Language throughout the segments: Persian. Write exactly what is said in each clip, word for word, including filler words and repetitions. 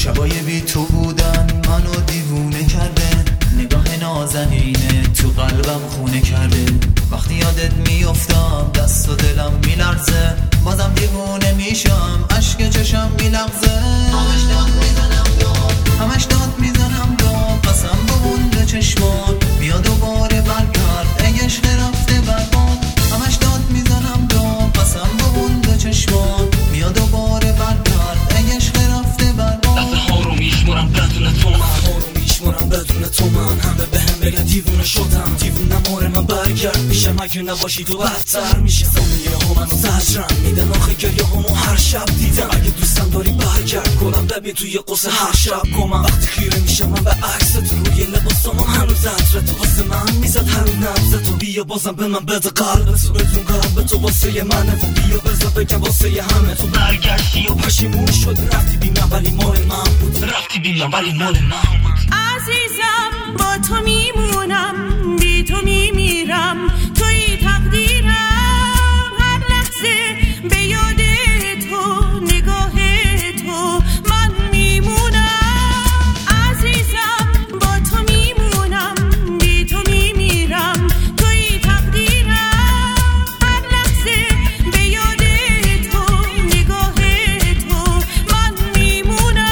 شبای بی تو بودن منو دیوونه کرده، نگاه نازنینه تو قلبم خونه کرده. وقتی یادت میافتم دست و دلم میلرزه، بازم دیوونه میشم اشک چشم میلغزه. همش داد میزنم داد همش داد میزنم داد قسم بمونده چشمات بیا دوباره برگرد اگه عشق رفته برباد. همش داد میزنم داد قسم بمونده چشمات بیا دوباره برگرد اگه عشق رفته برباد. لحظه ها رو میشمرم بدون تو من ها رو میشمرم بدون تو من همه به هم بگن دیوونه شدم دیوونه ماره من برگرد میشه مگه نباشی تو بدتر میشه. ثانیه ها منو زجرم میدن آخه گریه همو هر شب دیدم. اگه دوستم داری برگرد کنم ببین توی قصه هر شب گمم. وقتی خیره میشم من به عکس تو روی لباسام هنوز عطر تو واسه من میزد هر نبض تو. بیا بازم به من بده قلب تو بدون قلب تو واسه منه و بیا بذار بگم واسه همه. تو برگشتی و پشیمون شدی رفتی بی من ولی مال من بود رفتی بی من ولی مال من بود. عزیزم با تو میمونم بی تو میمیرم توی تقدیرم هر لحظه به یاد تو نگاه تو من میمونم. عزیزم با تو میمونم بی تو میمیرم توی تقدیرم هر لحظه به یاد تو نگاه تو من میمونم.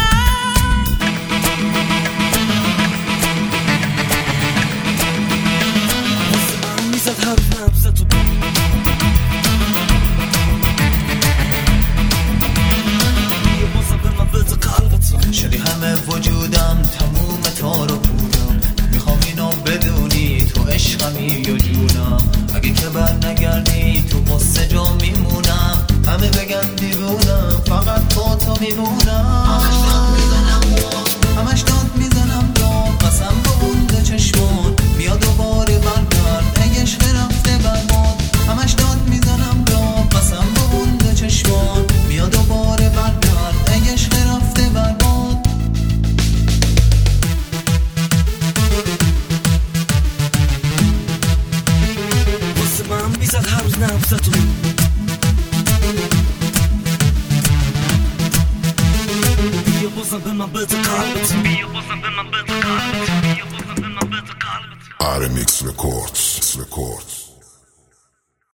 میزد هر نبض تو بیا بازم به من بده قلب تو. شدی همه وجودم تموم تار و پودم، میخوام اینو بدونی تو عشقمی یا جونم. اگه که بر نگردی تو قصه جا میمونم، همه بگن دیوونم فقط با تو میمونم. همش داد میزنم داد همش داد میزنم داد قسم بمونده چشمات بیا دوباره برگرد اگه عشق رفته برباد. همش داد میزنم داد قسم بمونده چشمات بیا دوباره برگرد اگه عشق رفته برباد. واسه من میزد هر روز نبض تو. بیا بازم به من بده قلبت بیا بازم به من بده قلبت بیا بازم به من بده قلبت. Aramix Records Records